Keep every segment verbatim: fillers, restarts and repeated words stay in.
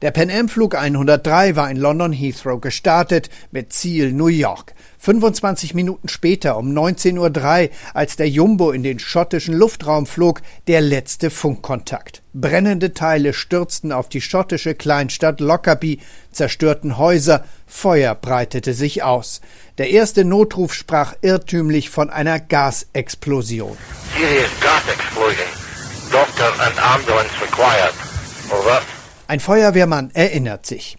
Der Pan Am-Flug hundertdrei war in London Heathrow gestartet mit Ziel New York. fünfundzwanzig Minuten später um neunzehn Uhr drei, als der Jumbo in den schottischen Luftraum flog, der letzte Funkkontakt. Brennende Teile stürzten auf die schottische Kleinstadt Lockerbie, zerstörten Häuser, Feuer breitete sich aus. Der erste Notruf sprach irrtümlich von einer Gasexplosion. Serious gas explosion. Doctor and ambulance required. Over. Ein Feuerwehrmann erinnert sich.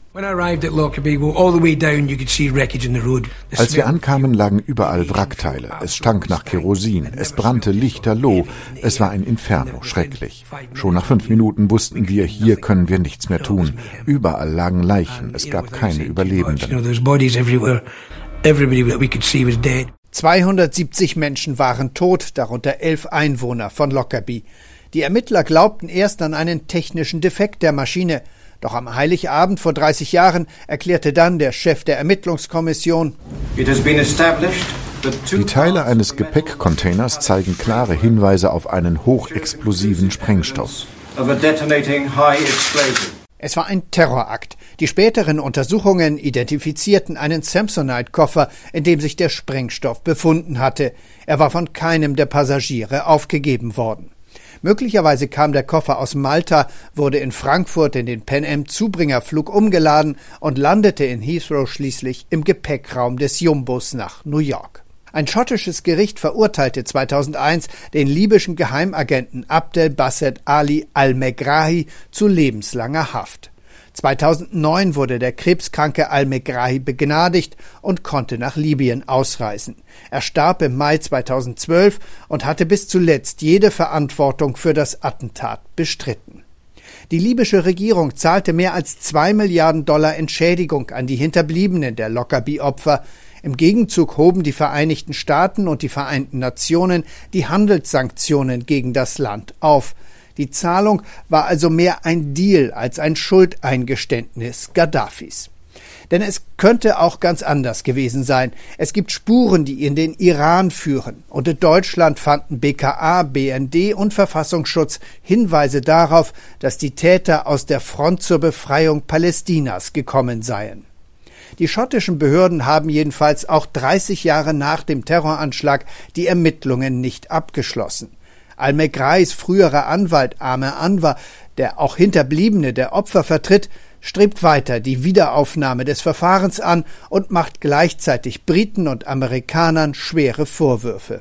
Als wir ankamen, lagen überall Wrackteile. Es stank nach Kerosin. Es brannte lichterloh. Es war ein Inferno, schrecklich. Schon nach fünf Minuten wussten wir, hier können wir nichts mehr tun. Überall lagen Leichen. Es gab keine Überlebenden. zweihundertsiebzig Menschen waren tot, darunter elf Einwohner von Lockerbie. Die Ermittler glaubten erst an einen technischen Defekt der Maschine. Doch am Heiligabend vor dreißig Jahren erklärte dann der Chef der Ermittlungskommission: Die Teile eines Gepäckcontainers zeigen klare Hinweise auf einen hochexplosiven Sprengstoff. Es war ein Terrorakt. Die späteren Untersuchungen identifizierten einen Samsonite-Koffer, in dem sich der Sprengstoff befunden hatte. Er war von keinem der Passagiere aufgegeben worden. Möglicherweise kam der Koffer aus Malta, wurde in Frankfurt in den Pan Am-Zubringerflug umgeladen und landete in Heathrow schließlich im Gepäckraum des Jumbos nach New York. Ein schottisches Gericht verurteilte zweitausendeins den libyschen Geheimagenten Abdel Basset Ali al-Megrahi zu lebenslanger Haft. zweitausendneun wurde der krebskranke al-Megrahi begnadigt und konnte nach Libyen ausreisen. Er starb im Mai zweitausendzwölf und hatte bis zuletzt jede Verantwortung für das Attentat bestritten. Die libysche Regierung zahlte mehr als zwei Milliarden Dollar Entschädigung an die Hinterbliebenen der Lockerbie-Opfer. Im Gegenzug hoben die Vereinigten Staaten und die Vereinten Nationen die Handelssanktionen gegen das Land auf. Die Zahlung war also mehr ein Deal als ein Schuldeingeständnis Gaddafis. Denn es könnte auch ganz anders gewesen sein. Es gibt Spuren, die in den Iran führen. Und in Deutschland fanden B K A, B N D und Verfassungsschutz Hinweise darauf, dass die Täter aus der Front zur Befreiung Palästinas gekommen seien. Die schottischen Behörden haben jedenfalls auch dreißig Jahre nach dem Terroranschlag die Ermittlungen nicht abgeschlossen. Al-Megrahis früherer Anwalt Amer Anwar, der auch Hinterbliebene der Opfer vertritt, strebt weiter die Wiederaufnahme des Verfahrens an und macht gleichzeitig Briten und Amerikanern schwere Vorwürfe.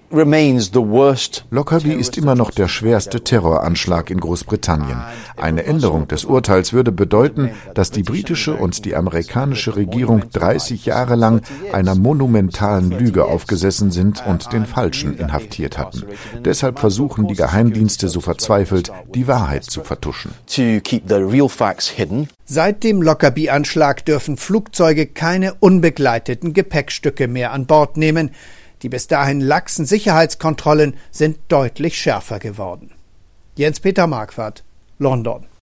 Lockerbie ist immer noch der schwerste Terroranschlag in Großbritannien. Eine Änderung des Urteils würde bedeuten, dass die britische und die amerikanische Regierung dreißig Jahre lang einer monumentalen Lüge aufgesessen sind und den Falschen inhaftiert hatten. Deshalb versuchen die Geheimdienste so verzweifelt, die Wahrheit zu vertuschen. Seit dem Lockerbie-Anschlag dürfen Flugzeuge keine unbegleiteten Gepäckstücke mehr an Bord nehmen. Die bis dahin laxen Sicherheitskontrollen sind deutlich schärfer geworden. Jens-Peter Marquardt, London.